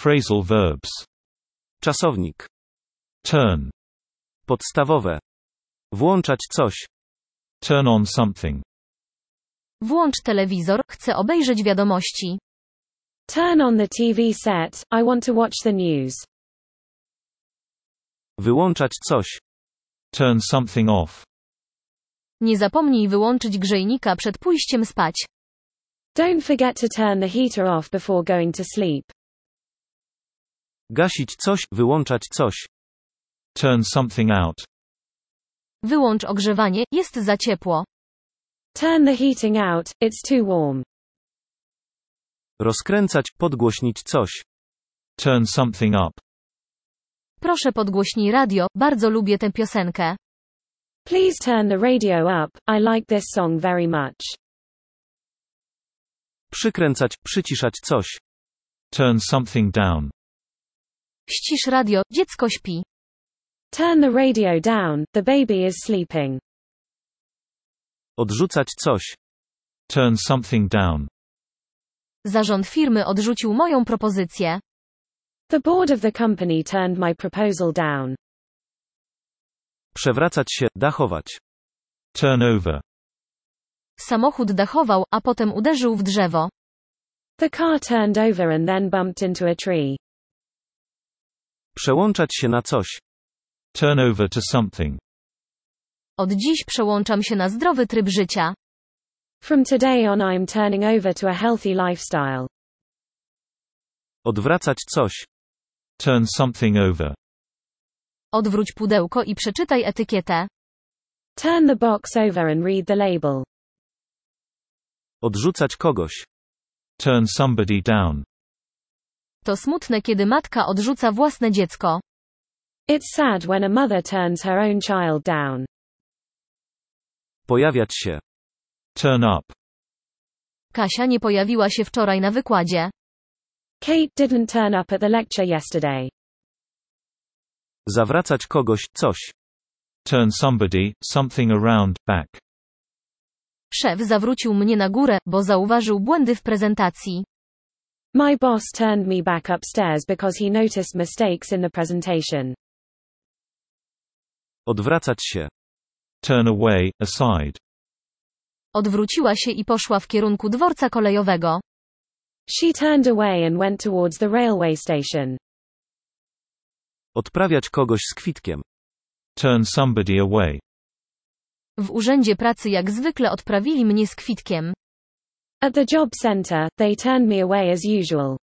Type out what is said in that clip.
Phrasal verbs. Czasownik. Turn. Podstawowe. Włączać coś. Turn on something. Włącz telewizor, chcę obejrzeć wiadomości. Turn on the TV set, I want to watch the news. Wyłączać coś. Turn something off. Nie zapomnij wyłączyć grzejnika przed pójściem spać. Don't forget to turn the heater off before going to sleep. Gasić coś, wyłączać coś. Turn something out. Wyłącz ogrzewanie, jest za ciepło. Turn the heating out, it's too warm. Rozkręcać, podgłośnić coś. Turn something up. Proszę podgłośnij radio, bardzo lubię tę piosenkę. Please turn the radio up, I like this song very much. Przykręcać, przyciszać coś. Turn something down. Ścisz radio, dziecko śpi. Turn the radio down, the baby is sleeping. Odrzucać coś. Turn something down. Zarząd firmy odrzucił moją propozycję. The board of the company turned my proposal down. Przewracać się, dachować. Turn over. Samochód dachował, a potem uderzył w drzewo. The car turned over and then bumped into a tree. Przełączać się na coś. Turn over to something. Od dziś przełączam się na zdrowy tryb życia. From today on I'm turning over to a healthy lifestyle. Odwracać coś. Turn something over. Odwróć pudełko i przeczytaj etykietę. Turn the box over and read the label. Odrzucać kogoś. Turn somebody down. To smutne, kiedy matka odrzuca własne dziecko. It's sad when a mother turns her own child down. Pojawiać się. Turn up. Kasia nie pojawiła się wczoraj na wykładzie. Kate didn't turn up at the lecture yesterday. Zawracać kogoś, coś. Turn somebody, something around, back. Szef zawrócił mnie na górę, bo zauważył błędy w prezentacji. My boss turned me back upstairs because he noticed mistakes in the presentation. Odwracać się. Turn away, aside. Odwróciła się i poszła w kierunku dworca kolejowego. She turned away and went towards the railway station. Odprawiać kogoś z kwitkiem. Turn somebody away. W urzędzie pracy jak zwykle odprawili mnie z kwitkiem. At the job center, they turned me away as usual.